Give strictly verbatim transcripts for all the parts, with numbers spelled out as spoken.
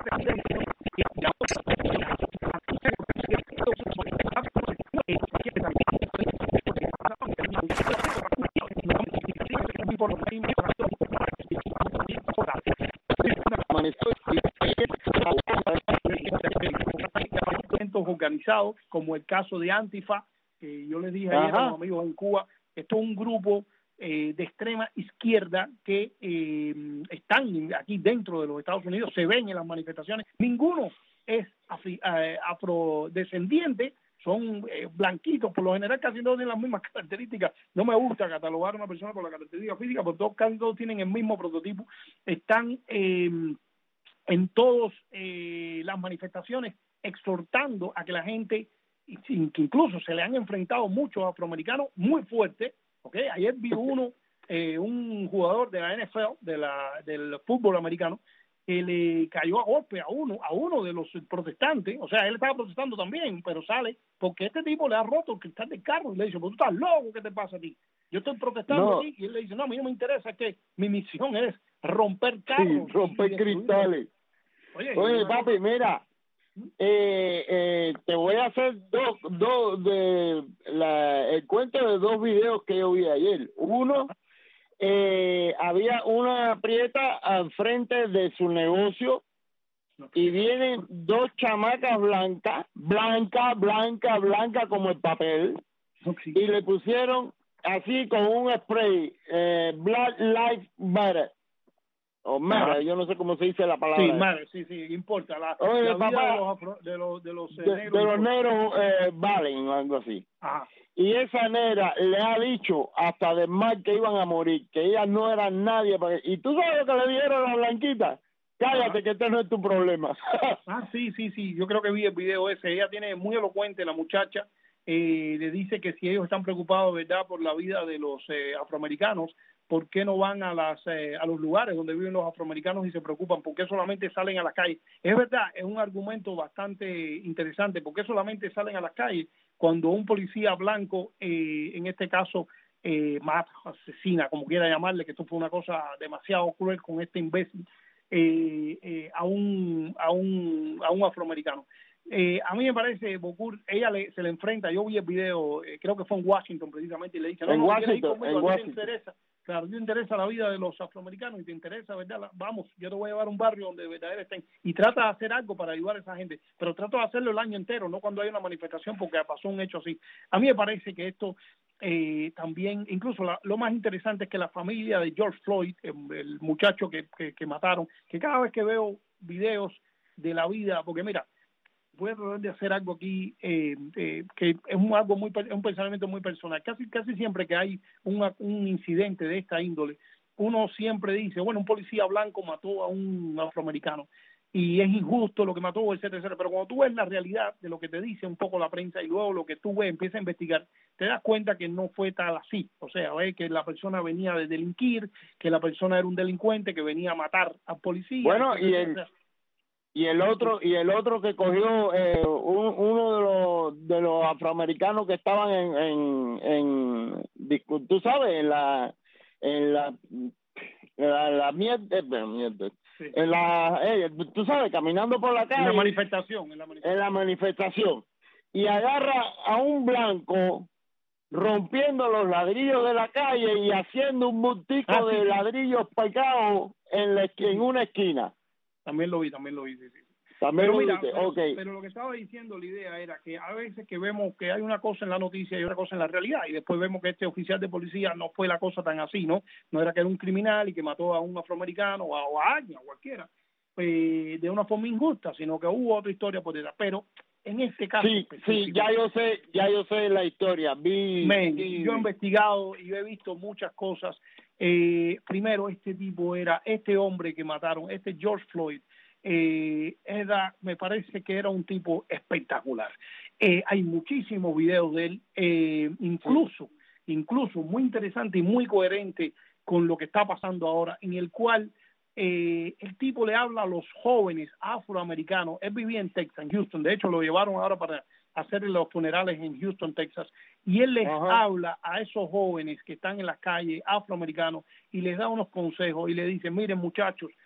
organizados, como el caso de Antifa, que yo les dije ayer a los amigos en Cuba. Esto es un grupo eh, de extrema izquierda que eh, están aquí dentro de los Estados Unidos, se ven en las manifestaciones. Ninguno es afri, eh, afrodescendiente, son eh, blanquitos, por lo general casi todos tienen las mismas características. No me gusta catalogar a una persona por la característica física, porque todos casi todos tienen el mismo prototipo. Están eh, en todas eh, las manifestaciones exhortando a que la gente, que incluso se le han enfrentado muchos afroamericanos muy fuertes, ¿okay? Ayer vi uno, eh, un jugador de la N F L, de la, del fútbol americano, que le cayó a golpe a uno, a uno de los protestantes. O sea, él estaba protestando también, pero sale porque este tipo le ha roto el cristal del carro y le dice, pues tú estás loco, ¿qué te pasa a ti? Yo estoy protestando no. aquí, y él le dice, no, a mí no me interesa, que mi misión es romper carros. Sí, romper y cristales. Oye, Oye papi, mira, eh, eh, te voy a hacer dos, dos de la, el cuento de dos videos que yo vi ayer. Uno, eh, había una prieta al frente de su negocio y vienen dos chamacas blancas, blanca, blanca, blanca como el papel, y le pusieron así con un spray, eh, Black Lives Matter. O Mara, Ajá. yo no sé cómo se dice la palabra. Sí, Mara, sí, sí, importa. La, Oye, la vida papá, de los, afro, de los, de los, eh, de, negros. de los negros eh, valen o algo así. Ajá. Y esa negra le ha dicho hasta de mal que iban a morir, que ellas no eran nadie. Para... Y tú sabes lo que le dijeron a la blanquita. Cállate, Ajá. que este no es tu problema. Ah, sí, sí, sí. Yo creo que vi el video ese. Ella tiene muy elocuente, la muchacha. Eh, le dice que si ellos están preocupados, ¿verdad?, por la vida de los eh, afroamericanos, ¿por qué no van a las eh, a los lugares donde viven los afroamericanos y se preocupan? ¿Por qué solamente salen a las calles? Es verdad, es un argumento bastante interesante. ¿Por qué solamente salen a las calles cuando un policía blanco, eh, en este caso, eh, mata, asesina, como quiera llamarle, que esto fue una cosa demasiado cruel con este imbécil, eh, eh, a un a un a un afroamericano? Eh, a mí me parece, Bocur, ella le, se le enfrenta, yo vi el video, eh, creo que fue en Washington precisamente, y le dice, no, en no, Washington, conmigo, en a ti te Washington. interesa, claro, te interesa la vida de los afroamericanos y te interesa, ¿verdad? La, vamos, yo te voy a llevar a un barrio donde verdaderamente estén, y trata de hacer algo para ayudar a esa gente, pero trata de hacerlo el año entero, no cuando hay una manifestación, porque pasó un hecho así. A mí me parece que esto eh, también, incluso la, lo más interesante es que la familia de George Floyd, el, el muchacho que, que, que mataron, que cada vez que veo videos de la vida, porque mira, voy a tratar de hacer algo aquí eh, eh, que es un algo muy un pensamiento muy personal. Casi casi siempre que hay una, un incidente de esta índole, uno siempre dice, bueno, un policía blanco mató a un afroamericano y es injusto lo que mató, etcétera, etcétera. Pero cuando tú ves la realidad de lo que te dice un poco la prensa y luego lo que tú ves, empiezas a investigar, te das cuenta que no fue tal así. O sea, ¿ves? Que la persona venía de delinquir, que la persona era un delincuente, que venía a matar al policía. Bueno, etcétera, y el... etcétera. Y el otro y el otro que cogió eh, un, uno de los de los afroamericanos que estaban en en, en tú sabes en la en la la, la mierda, mierda Sí. en la eh, tú sabes caminando por la calle En la manifestación, en la manifestación. en la manifestación y agarra a un blanco rompiendo los ladrillos de la calle y haciendo un bultico ah, sí, de sí. ladrillos pegados en la en una esquina. También lo vi, también lo vi, sí, sí. También Pero lo mira, viste, pero, okay. pero lo que estaba diciendo la idea era que a veces que vemos que hay una cosa en la noticia y otra cosa en la realidad, y después vemos que este oficial de policía no fue la cosa tan así, ¿no? No era que era un criminal y que mató a un afroamericano o a, o a alguien, a cualquiera, eh, de una forma injusta, sino que hubo otra historia por detrás. Pero en este caso sí, sí, ya yo sé, ya yo sé la historia. Vi, Man, vi, yo he investigado y he visto muchas cosas. Eh, primero, este tipo era, este hombre que mataron, este George Floyd, eh, era, me parece que era un tipo espectacular. Eh, hay muchísimos videos de él, eh, incluso, sí. incluso muy interesante y muy coherente con lo que está pasando ahora, en el cual eh, el tipo le habla a los jóvenes afroamericanos. Él vivía en Texas, en Houston, de hecho lo llevaron ahora para hacer los funerales en Houston, Texas, y él les Ajá. habla a esos jóvenes que están en las calles afroamericanos y les da unos consejos y les dice, miren muchachos,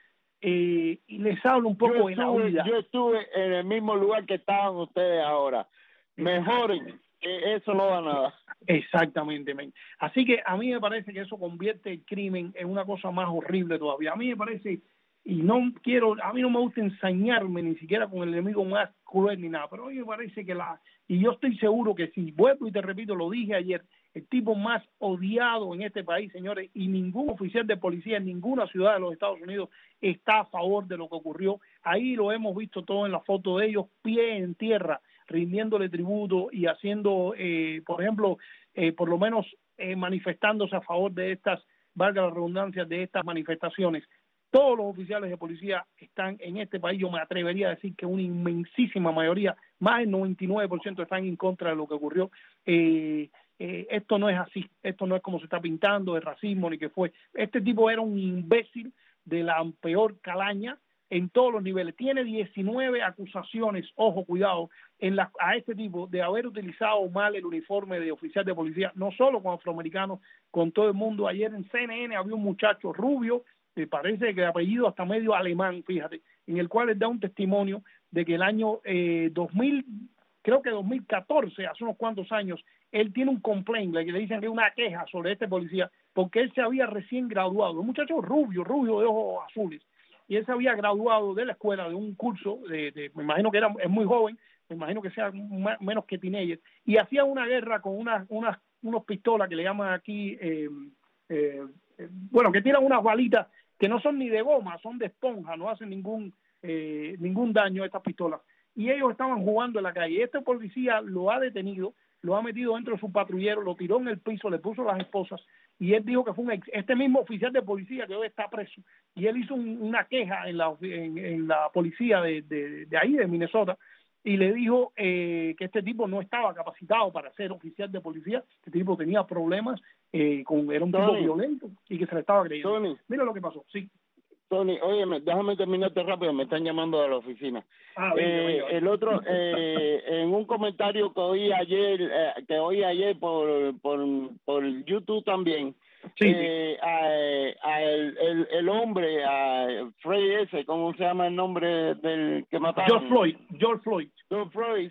eh, y les hablo un poco yo de la estuve, vida. Yo estuve en el mismo lugar que estaban ustedes ahora. Mejoren, que eso no da nada. Exactamente, men. Así que a mí me parece que eso convierte el crimen en una cosa más horrible todavía. A mí me parece, y no quiero, a mí no me gusta ensañarme ni siquiera con el enemigo más cruel ni nada, pero a mí me parece que la, y yo estoy seguro que si vuelvo y te repito, lo dije ayer, el tipo más odiado en este país, señores, y ningún oficial de policía en ninguna ciudad de los Estados Unidos está a favor de lo que ocurrió. Ahí lo hemos visto todo en la foto de ellos, pie en tierra, rindiéndole tributo y haciendo, eh, por ejemplo, eh, por lo menos eh, manifestándose a favor de estas, valga la redundancia, de estas manifestaciones. Todos los oficiales de policía están en este país, yo me atrevería a decir que una inmensísima mayoría, más del noventa y nueve por ciento están en contra de lo que ocurrió. Eh, eh, esto no es así, esto no es como se está pintando de racismo ni que fue. Este tipo era un imbécil de la peor calaña en todos los niveles. Tiene diecinueve acusaciones, ojo, cuidado, en la, a este tipo de haber utilizado mal el uniforme de oficial de policía, no solo con afroamericanos, con todo el mundo. Ayer en C N N había un muchacho rubio, me parece que de apellido hasta medio alemán, fíjate, en el cual él da un testimonio de que el año eh, dos mil, creo que dos mil catorce, hace unos cuantos años, él tiene un complaint, que le dicen que es una queja sobre este policía, porque él se había recién graduado, un muchacho rubio, rubio de ojos azules, y él se había graduado de la escuela de un curso, de, de, me imagino que era es muy joven, me imagino que sea más, menos que teenager, y hacía una guerra con unas unas unos pistolas que le llaman aquí, eh, eh, eh, bueno, que tiran unas balitas que no son ni de goma, son de esponja, no hacen ningún eh, ningún daño a estas pistolas. Y ellos estaban jugando en la calle. Este policía lo ha detenido, lo ha metido dentro de su patrullero, lo tiró en el piso, le puso las esposas, y él dijo que fue un ex, este mismo oficial de policía que hoy está preso, y él hizo un, una queja en la, en, en la policía de, de, de ahí, de Minnesota, y le dijo eh, que este tipo no estaba capacitado para ser oficial de policía, que este tipo tenía problemas, eh, con, era un Tony, tipo violento, y que se le estaba creyendo. Tony, mira lo que pasó, sí. Tony, óyeme, déjame terminarte rápido, me están llamando de la oficina. Ah, venga, eh, venga, venga. El otro, eh, en un comentario que oí ayer, eh, que oí ayer por, por, por YouTube también, sí, eh, sí. A, a el, el, el hombre, a Frey ese, ¿cómo se llama el nombre del que mataron? George Floyd, George Floyd. George Floyd,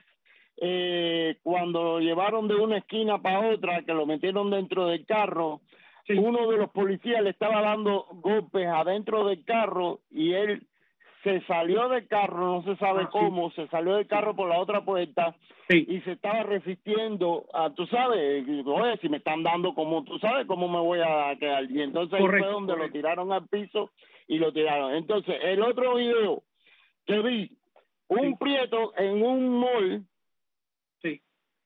eh, cuando lo llevaron de una esquina para otra, que lo metieron dentro del carro, sí, uno de los policías le estaba dando golpes adentro del carro y él se salió del carro, no se sabe ah, cómo, sí, se salió del carro por la otra puerta, sí, y se estaba resistiendo a, tú sabes, oye, si me están dando como, tú sabes cómo me voy a quedar. Y entonces correcto, ahí fue donde correcto, lo tiraron al piso y lo tiraron. Entonces, el otro video que vi, un sí, prieto en un mall, sí,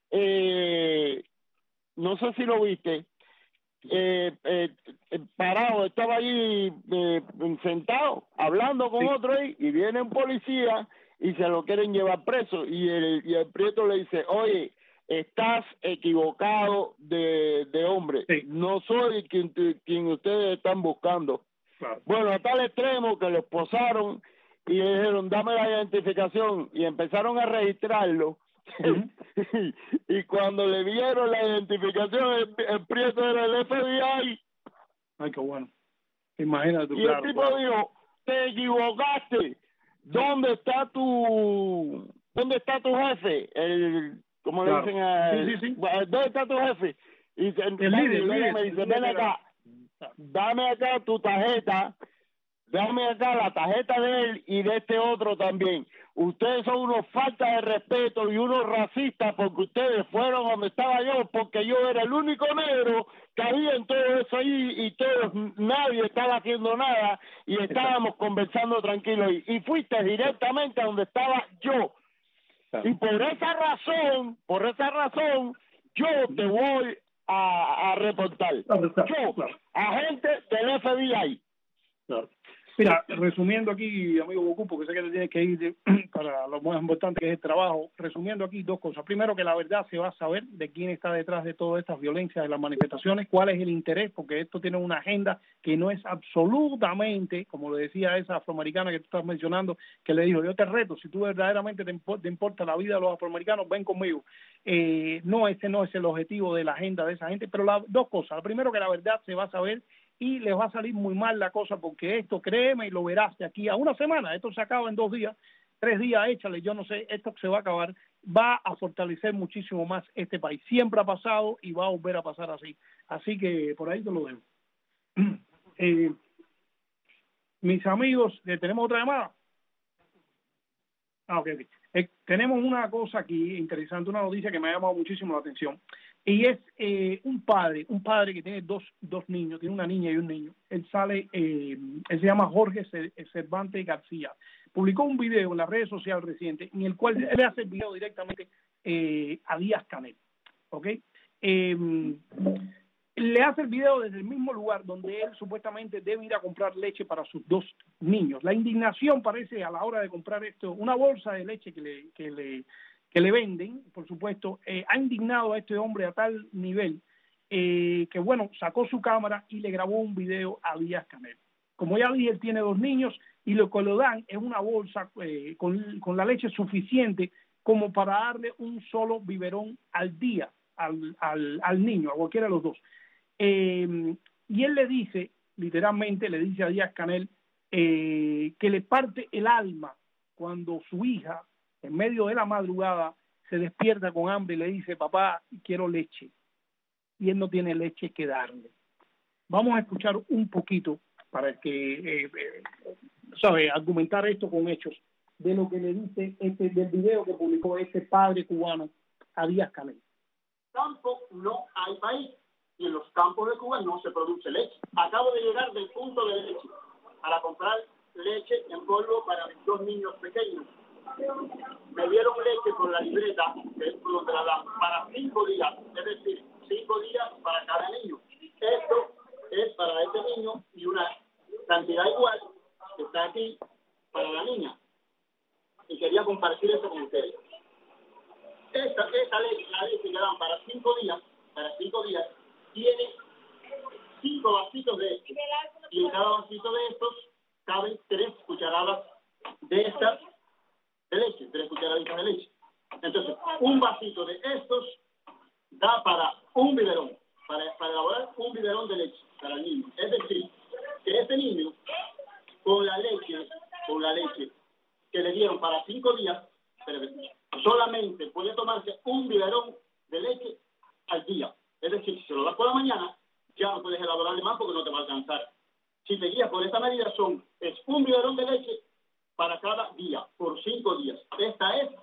eh, no sé si lo viste, Eh, eh, eh, parado, estaba allí eh, sentado, hablando con sí, otro ahí, y viene un policía y se lo quieren llevar preso, y el, y el prieto le dice, oye, estás equivocado de, de hombre, sí, no soy quien, quien ustedes están buscando. Claro. Bueno, a tal extremo que lo esposaron y le dijeron, dame la identificación, y empezaron a registrarlo. Uh-huh. Y cuando le dieron la identificación, el, el prieto era el F B I. Ay, qué bueno. Imagínate. Y claro, el tipo claro, dijo, te equivocaste. ¿Dónde está tu, dónde está tu jefe? El, como claro, le dicen a, sí, sí, sí. ¿dónde está tu jefe? Y se, el líder, el líder, me dice, el ven acá, la... dame acá tu tarjeta. Dame acá la tarjeta de él y de este otro también. Ustedes son unos faltas de respeto y unos racistas porque ustedes fueron donde estaba yo, porque yo era el único negro que había en todo eso ahí y todos, nadie estaba haciendo nada y estábamos Exacto. conversando tranquilos y, y fuiste directamente a donde estaba yo. Claro. Y por esa razón, por esa razón, yo te voy a, a reportar. Claro, claro, yo, claro. agente del F B I. Claro. Mira, resumiendo aquí, amigo Goku, porque sé que te tienes que ir de, para lo más importante que es el trabajo, resumiendo aquí dos cosas. Primero, que la verdad se va a saber de quién está detrás de todas estas violencias de las manifestaciones, cuál es el interés, porque esto tiene una agenda que no es absolutamente, como le decía a esa afroamericana que tú estás mencionando, que le dijo, yo te reto, si tú verdaderamente te, impo- te importa la vida de los afroamericanos, ven conmigo. Eh, no, ese no es el objetivo de la agenda de esa gente, pero las dos cosas. Lo primero, que la verdad se va a saber y les va a salir muy mal la cosa, porque esto, créeme, y lo verás de aquí a una semana, esto se acaba en dos días, tres días, échale, yo no sé, esto se va a acabar, va a fortalecer muchísimo más este país. Siempre ha pasado y va a volver a pasar así. Así que por ahí te lo dejo. Eh, mis amigos, ¿tenemos otra llamada? Ah, ok, ok. Eh, tenemos una cosa aquí interesante, una noticia que me ha llamado muchísimo la atención, y es eh, un padre, un padre que tiene dos, dos niños, tiene una niña y un niño. Él sale, eh, él se llama Jorge Cervantes García. Publicó un video en las redes sociales reciente en el cual él hace el video directamente eh, a Díaz-Canel, ¿ok? Eh, le hace el video desde el mismo lugar donde él supuestamente debe ir a comprar leche para sus dos niños. La indignación parece a la hora de comprar esto, una bolsa de leche que le, que le, que le venden, por supuesto, eh, ha indignado a este hombre a tal nivel eh, que, bueno, sacó su cámara y le grabó un video a Díaz-Canel. Como ya dije, él tiene dos niños y lo que le dan es una bolsa eh, con, con la leche suficiente como para darle un solo biberón al día al, al, al niño, a cualquiera de los dos. Eh, y él le dice, literalmente le dice a Díaz-Canel eh, que le parte el alma cuando su hija, en medio de la madrugada, se despierta con hambre y le dice, papá, quiero leche. Y él no tiene leche que darle. Vamos a escuchar un poquito para que, eh, eh, sabe, argumentar esto con hechos de lo que le dice este, del video que publicó este padre cubano a Díaz-Canel. Campo no hay país. Y en los campos de Cuba no se produce leche. Acabo de llegar del punto de leche para comprar leche en polvo para mis dos niños pequeños. Me dieron leche por la libreta, que es por donde la dan, para cinco días, es decir, cinco días para cada niño. Esto es para este niño y una cantidad igual que está aquí para la niña. Y quería compartir esto con ustedes. Esta, esta leche, la leche que dan para cinco días, para cinco días, tiene cinco vasitos de leche y en cada vasito de estos caben tres cucharadas de estas de leche, tres cucharaditas de leche. Entonces, un vasito de estos da para un biberón, para, para elaborar un biberón de leche para el niño. Es decir, que este niño, con la leche, con la leche que le dieron para cinco días, solamente puede tomarse un biberón de leche al día. Es decir, si se lo das por la mañana, ya no puedes elaborarle más porque no te va a alcanzar. Si te guías por esta medida, son, es un biberón de leche para cada día, por cinco días. Esta es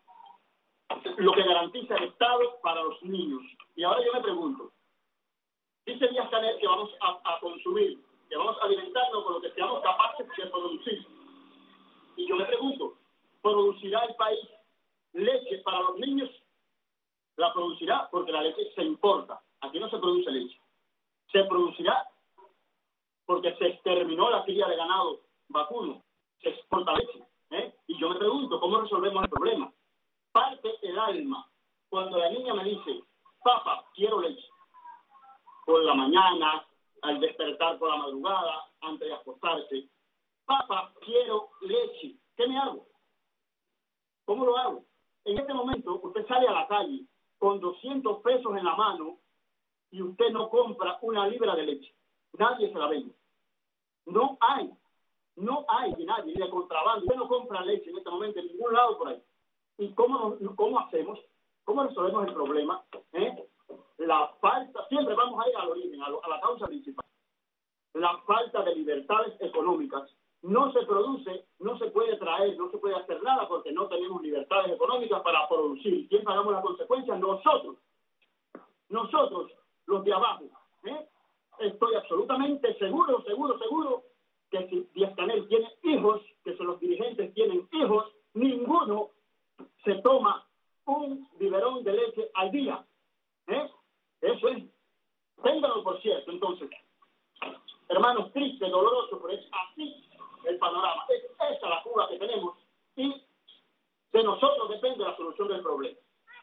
lo que garantiza el Estado para los niños. Y ahora yo me pregunto, dice Díaz-Canel que vamos a, a consumir, que vamos a alimentarnos con lo que seamos capaces de producir. Y yo me pregunto, ¿producirá el país leche para los niños? La producirá porque la leche se importa. Aquí no se produce leche. Se producirá porque se exterminó la cría de ganado vacuno. Se exporta leche. ¿eh? Y yo me pregunto, ¿cómo resolvemos el problema? Parte el alma cuando la niña me dice, papá, quiero leche. Por la mañana, al despertar por la madrugada, antes de acostarse. Papá, quiero leche. ¿Qué me hago? ¿Cómo lo hago? En este momento, usted sale a la calle con doscientos pesos en la mano y usted no compra una libra de leche. Nadie se la vende. No hay. No hay de nadie, ni de contrabando. Usted no compra leche en este momento en ningún lado por ahí. ¿Y cómo, cómo hacemos? ¿Cómo resolvemos el problema? ¿Eh? La falta, siempre vamos a ir al origen, a, lo, a la causa principal. La falta de libertades económicas. No se produce, no se puede traer, no se puede hacer nada porque no tenemos libertades económicas para producir. ¿Quién pagamos las consecuencias? Nosotros. Nosotros, los de abajo. ¿eh? Estoy absolutamente seguro, seguro, seguro que si Díaz-Canel tiene hijos, que son los dirigentes tienen hijos, ninguno se toma un biberón de leche al día. ¿eh? Eso es. Ténganlo por cierto, entonces. Hermanos, triste, doloroso, pero es así el panorama. Es esa la Cuba que tenemos y de nosotros depende la solución del problema.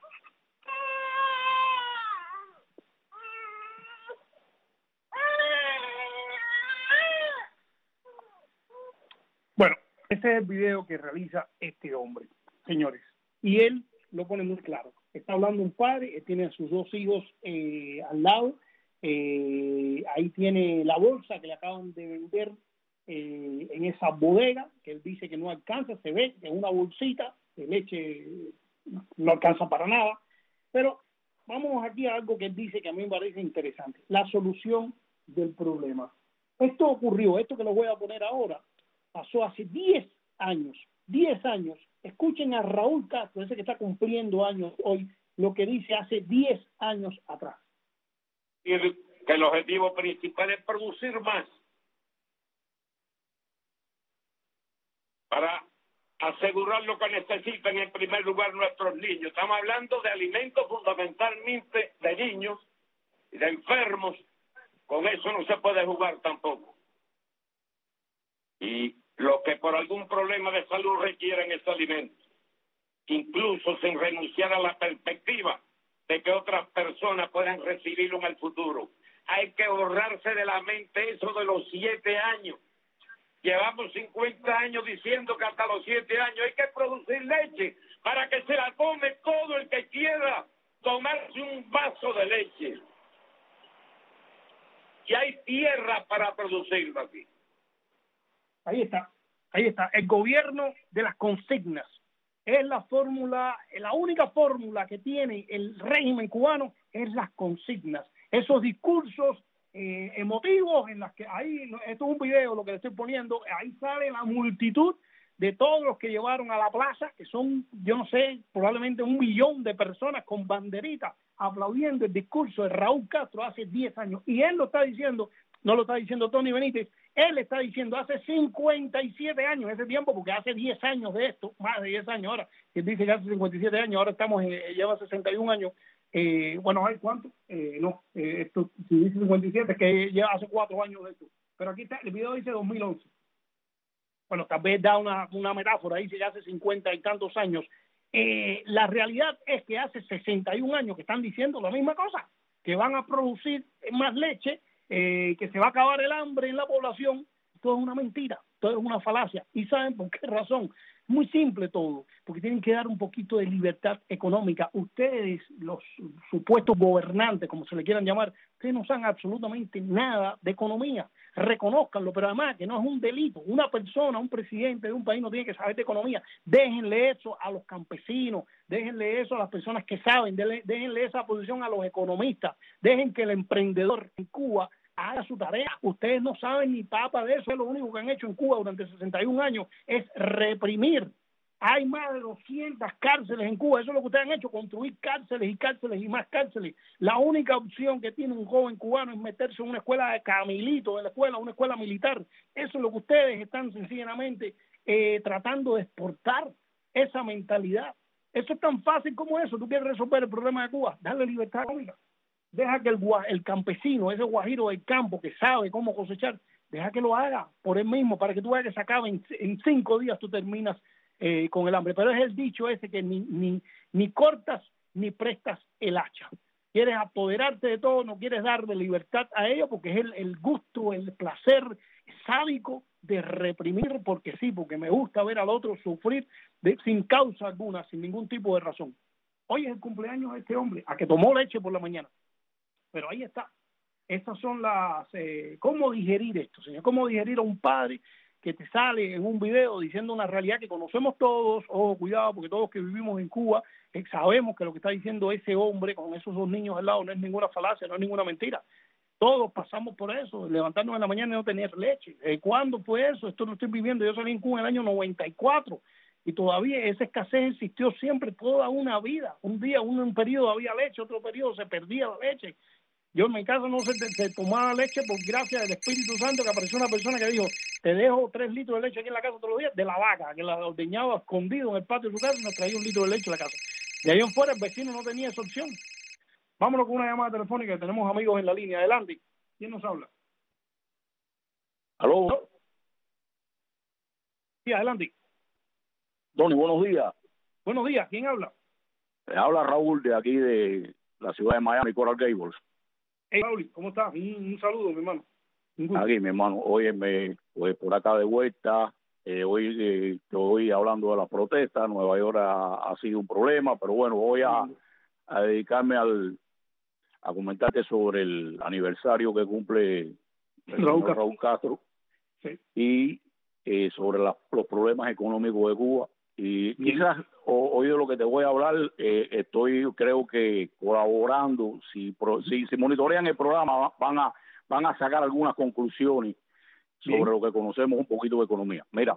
Bueno, ese es el video que realiza este hombre, señores. Y él lo pone muy claro. Está hablando un padre, él tiene a sus dos hijos eh, al lado Eh, ahí tiene la bolsa que le acaban de vender eh, en esa bodega, que él dice que no alcanza, se ve que es una bolsita de leche, no alcanza para nada. Pero vamos aquí a algo que él dice que a mí me parece interesante, la solución del problema. Esto ocurrió, esto que lo voy a poner ahora, pasó hace diez años, diez años. Escuchen a Raúl Castro, ese que está cumpliendo años hoy, lo que dice hace diez años atrás. Y el, que el objetivo principal es producir más para asegurar lo que necesitan en primer lugar nuestros niños. Estamos hablando de alimentos fundamentalmente de niños y de enfermos. Con eso no se puede jugar tampoco. Y los que por algún problema de salud requieren ese alimento, incluso sin renunciar a la perspectiva de que otras personas puedan recibirlo en el futuro. Hay que borrarse de la mente eso de los siete años. Llevamos cincuenta años diciendo que hasta los siete años hay que producir leche para que se la tome todo el que quiera tomarse un vaso de leche. Y hay tierra para producirlo aquí. Ahí está, ahí está. El gobierno de las consignas es la fórmula, la única fórmula que tiene el régimen cubano es las consignas. Esos discursos eh, emotivos en las que ahí, esto es un video lo que le estoy poniendo, ahí sale la multitud de todos los que llevaron a la plaza, que son, yo no sé, probablemente un millón de personas con banderitas aplaudiendo el discurso de Raúl Castro hace diez años. Y él lo está diciendo, no lo está diciendo Tony Benítez, él está diciendo hace cincuenta y siete años, ese tiempo, porque hace diez años de esto, más de diez años ahora, él dice que hace cincuenta y siete años, ahora estamos, eh, lleva sesenta y un años, eh, bueno, ¿hay cuánto? Eh, no, eh, esto, si dice cincuenta y siete, es que lleva hace cuatro años de esto, pero aquí está, el video dice dos mil once. Bueno, tal vez da una, una metáfora, dice que hace cincuenta y tantos años. Eh, la realidad es que hace sesenta y un años que están diciendo la misma cosa, que van a producir más leche, eh, que se va a acabar el hambre en la población. Todo es una mentira, todo es una falacia. ¿Y saben por qué razón? Muy simple todo, porque tienen que dar un poquito de libertad económica. Ustedes, los supuestos gobernantes, como se le quieran llamar, ustedes no saben absolutamente nada de economía. Reconózcanlo, pero además que no es un delito. Una persona, un presidente de un país no tiene que saber de economía. Déjenle eso a los campesinos, déjenle eso a las personas que saben, déjenle esa posición a los economistas, dejen que el emprendedor en Cuba haga su tarea. Ustedes no saben ni papa de eso. Lo único que han hecho en Cuba durante sesenta y un años es reprimir. Hay más de doscientas cárceles en Cuba. Eso es lo que ustedes han hecho, construir cárceles y cárceles y más cárceles. La única opción que tiene un joven cubano es meterse en una escuela de Camilito, en la escuela, una escuela militar. Eso es lo que ustedes están sencillamente eh, tratando de exportar, esa mentalidad. Eso es tan fácil como eso. ¿Tú quieres resolver el problema de Cuba? Darle libertad económica. Deja que el, el campesino, ese guajiro del campo que sabe cómo cosechar, deja que lo haga por él mismo, para que tú veas que se acabe en, en cinco días, tú terminas eh, con el hambre. Pero es el dicho ese que ni, ni, ni cortas ni prestas el hacha. Quieres apoderarte de todo, no quieres darle libertad a ellos, porque es el, el gusto, el placer sádico de reprimir, porque sí, porque me gusta ver al otro sufrir de, sin causa alguna, sin ningún tipo de razón. Hoy es el cumpleaños de este hombre, a que tomó leche por la mañana. Pero ahí está. Estas son las... Eh, ¿Cómo digerir esto, señor? ¿Cómo digerir a un padre que te sale en un video diciendo una realidad que conocemos todos? Ojo, cuidado, porque todos que vivimos en Cuba eh, sabemos que lo que está diciendo ese hombre con esos dos niños al lado no es ninguna falacia, no es ninguna mentira. Todos pasamos por eso, levantarnos en la mañana y no tener leche. Eh, ¿Cuándo fue eso? Esto lo estoy viviendo. Yo salí en Cuba en el año noventa y cuatro y todavía esa escasez existió siempre toda una vida. Un día, un, un periodo había leche, otro periodo se perdía la leche. Yo en mi casa no se, se tomaba leche por gracia del Espíritu Santo, que apareció una persona que dijo, te dejo tres litros de leche aquí en la casa todos los días, de la vaca, que la ordeñaba escondido en el patio de su casa y nos traía un litro de leche a la casa. De ahí en fuera el vecino no tenía esa opción. Vámonos con una llamada telefónica, que tenemos amigos en la línea. Adelante. ¿Quién nos habla? ¿Aló? ¿No? Sí, adelante. Tony, buenos días. Buenos días. ¿Quién habla? Me habla Raúl de aquí de la ciudad de Miami, Coral Gables. Hey, Raúl, ¿cómo estás? Un, un saludo, mi hermano. Aquí, mi hermano. Oye, me, pues, por acá de vuelta. Eh, hoy eh, estoy hablando de las protestas. Nueva York ha, ha sido un problema, pero bueno, voy a, a dedicarme al, a comentarte sobre el aniversario que cumple el Raúl señor Raúl Castro, sí. y eh, sobre la, los problemas económicos de Cuba. Y Bien. quizás, hoy de lo que te voy a hablar, eh, estoy, creo que colaborando, si, si, si monitorean el programa, van a, van a sacar algunas conclusiones sobre Bien. lo que conocemos un poquito de economía. Mira,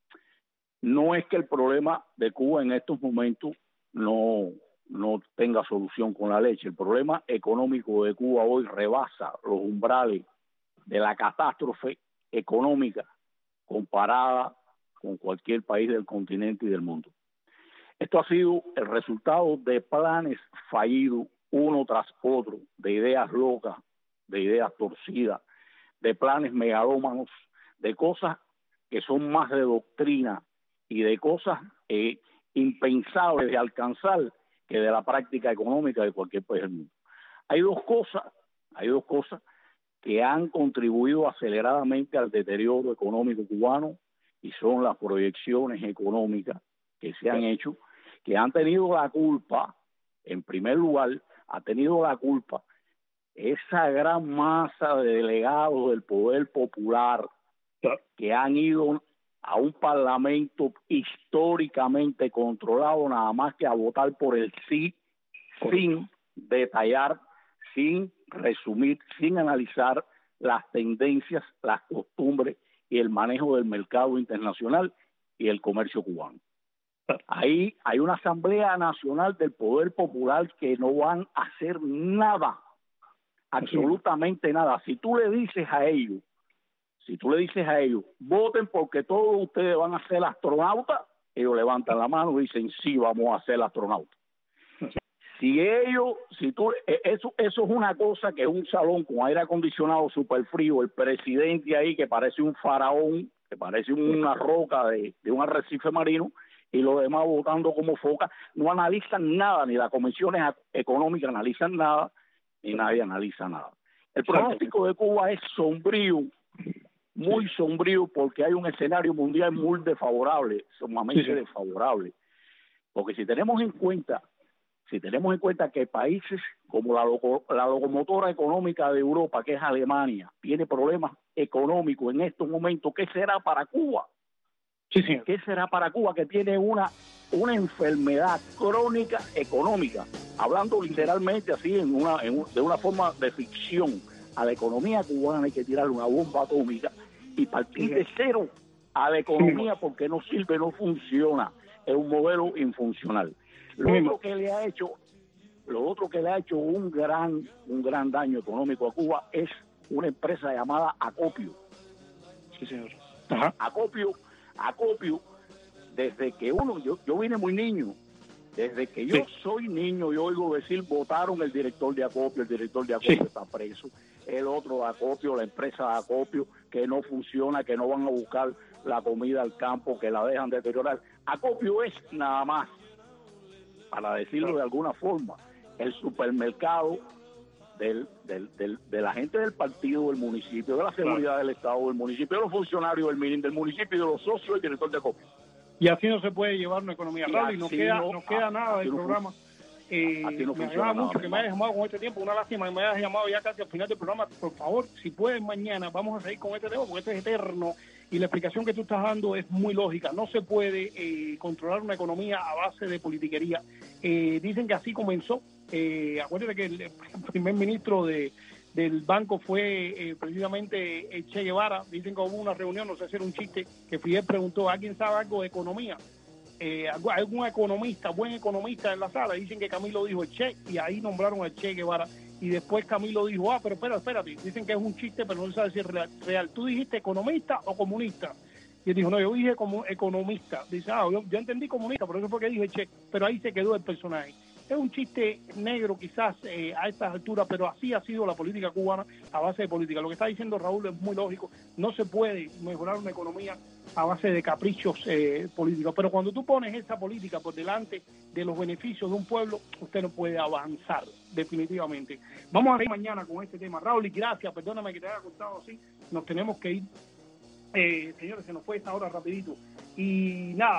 no es que el problema de Cuba en estos momentos no, no tenga solución con la leche. El problema económico de Cuba hoy rebasa los umbrales de la catástrofe económica comparada con cualquier país del continente y del mundo. Esto ha sido el resultado de planes fallidos uno tras otro, de ideas locas, de ideas torcidas, de planes megalómanos, de cosas que son más de doctrina y de cosas eh, impensables de alcanzar que de la práctica económica de cualquier país del mundo. Hay dos cosas, hay dos cosas que han contribuido aceleradamente al deterioro económico cubano, y son las proyecciones económicas que se han hecho, que han tenido la culpa, en primer lugar, ha tenido la culpa esa gran masa de delegados del poder popular que han ido a un parlamento históricamente controlado nada más que a votar por el sí, sin detallar, sin resumir, sin analizar las tendencias, las costumbres y el manejo del mercado internacional y el comercio cubano. Ahí hay una Asamblea Nacional del Poder Popular que no van a hacer nada, absolutamente nada. Si tú le dices a ellos, si tú le dices a ellos, voten porque todos ustedes van a ser astronautas, ellos levantan la mano y dicen, sí, vamos a ser astronautas. Si ellos, si tú, eso, eso es una cosa que es un salón con aire acondicionado súper frío, el presidente ahí que parece un faraón, que parece una roca de, de un arrecife marino, y los demás votando como foca, no analizan nada, ni las comisiones económicas analizan nada, ni nadie analiza nada. El pronóstico de Cuba es sombrío, muy sombrío, porque hay un escenario mundial muy desfavorable, sumamente sí, sí. desfavorable. Porque si tenemos en cuenta Si tenemos en cuenta que países como la, loco, la locomotora económica de Europa, que es Alemania, tiene problemas económicos en estos momentos, ¿qué será para Cuba? Sí, sí. ¿Qué será para Cuba que tiene una, una enfermedad crónica económica? Hablando literalmente así, en una, en, de una forma de ficción, a la economía cubana hay que tirarle una bomba atómica y partir sí. de cero a la economía sí. porque no sirve, no funciona. Es un modelo infuncional. Lo otro que le ha hecho, lo otro que le ha hecho un gran, un gran daño económico a Cuba es una empresa llamada Acopio. Sí, señor. Ajá. Acopio, Acopio, desde que uno, yo, yo vine muy niño, desde que yo sí. soy niño, yo oigo decir, votaron el director de Acopio, el director de Acopio sí. está preso, el otro de Acopio, la empresa de Acopio, que no funciona, que no van a buscar la comida al campo, que la dejan deteriorar. Acopio es nada más, para decirlo de alguna forma, el supermercado del, del, del, de la gente del partido del municipio, de la seguridad del Estado del municipio, de los funcionarios del MIRIN del municipio y de los socios del director de Acopio. Y así no se puede llevar una economía. Raúl, y no queda, no, no queda nada del no programa. Eh, no me agrada mucho que me hayas llamado con este tiempo, una lástima que me hayas llamado ya casi al final del programa. Por favor, si puedes mañana, vamos a seguir con este tema, porque este es eterno y la explicación que tú estás dando es muy lógica. No se puede eh, controlar una economía a base de politiquería. Eh, dicen que así comenzó. Eh, acuérdate que el, el primer ministro de del banco fue eh, precisamente Che Guevara. Dicen que hubo una reunión, no sé si era un chiste, que Fidel preguntó, ¿alguien sabe algo de economía? Eh, algún economista, buen economista en la sala. Dicen que Camilo dijo el Che, y ahí nombraron al Che Guevara. Y después Camilo dijo, ah, pero espera, espérate, dicen que es un chiste, pero no se sabe si es real. real. ¿Tú dijiste economista o comunista? Y él dijo, no, yo dije como economista. Dice, ah, yo, yo entendí comunista, por eso fue que dije Che, pero ahí se quedó el personaje. Es un chiste negro quizás eh, a estas alturas, pero así ha sido la política cubana a base de política. Lo que está diciendo Raúl es muy lógico. No se puede mejorar una economía a base de caprichos eh, políticos. Pero cuando tú pones esa política por delante de los beneficios de un pueblo, usted no puede avanzar definitivamente. Vamos a ir mañana con este tema. Raúl, y gracias, perdóname que te haya contado así. Nos tenemos que ir. Eh, señores, se nos fue esta hora rapidito. Y nada,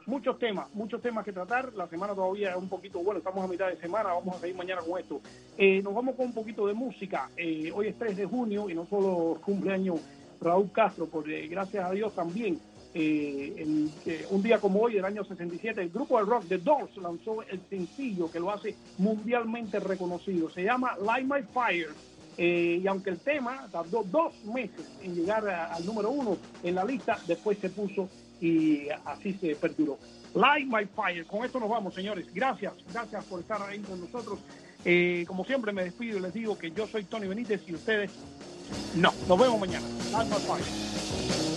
muchos temas, muchos temas que tratar. La semana todavía es un poquito, bueno, estamos a mitad de semana, vamos a seguir mañana con esto. Eh, nos vamos con un poquito de música. Eh, hoy es tres de junio y no solo cumpleaños Raúl Castro, por eh, gracias a Dios también. Eh, en, eh, un día como hoy, del año sesenta y siete, el grupo de rock The Doors lanzó el sencillo que lo hace mundialmente reconocido. Se llama Light My Fire. Eh, y aunque el tema tardó dos meses en llegar a, al número uno en la lista, después se puso y así se perduró. Light My Fire. Con esto nos vamos, señores. Gracias, gracias por estar ahí con nosotros. Eh, como siempre me despido y les digo que yo soy Tony Benítez y ustedes no. Nos vemos mañana. Light My Fire.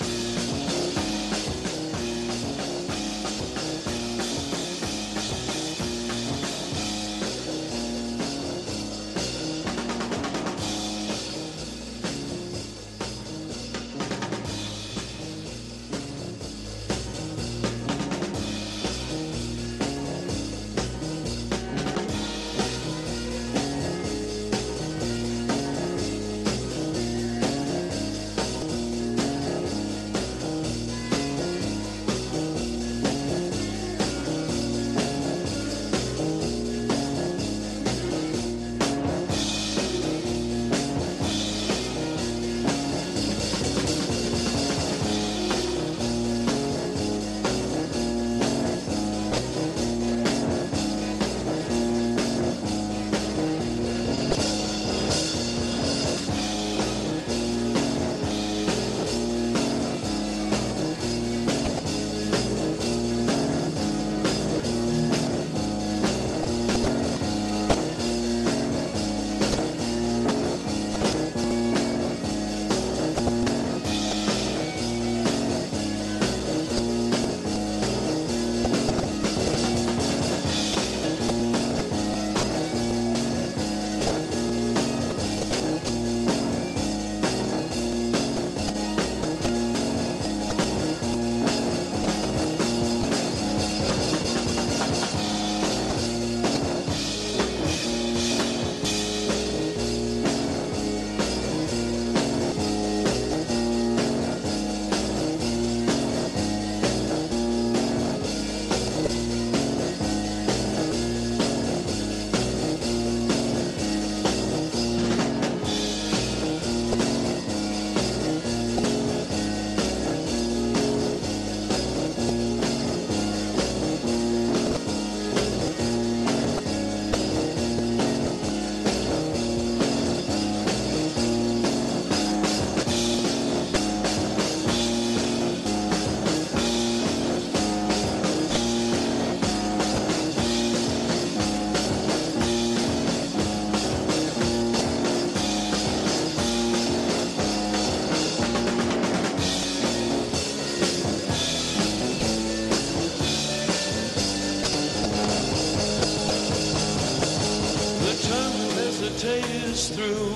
Through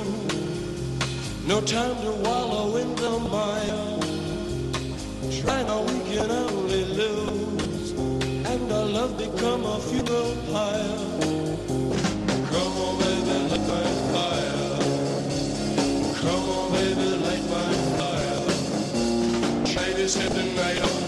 no time to wallow in the mire, trying all we can only lose, and our love become a funeral pyre. Come on baby, light my fire. Come on baby, light my fire. Try this here tonight.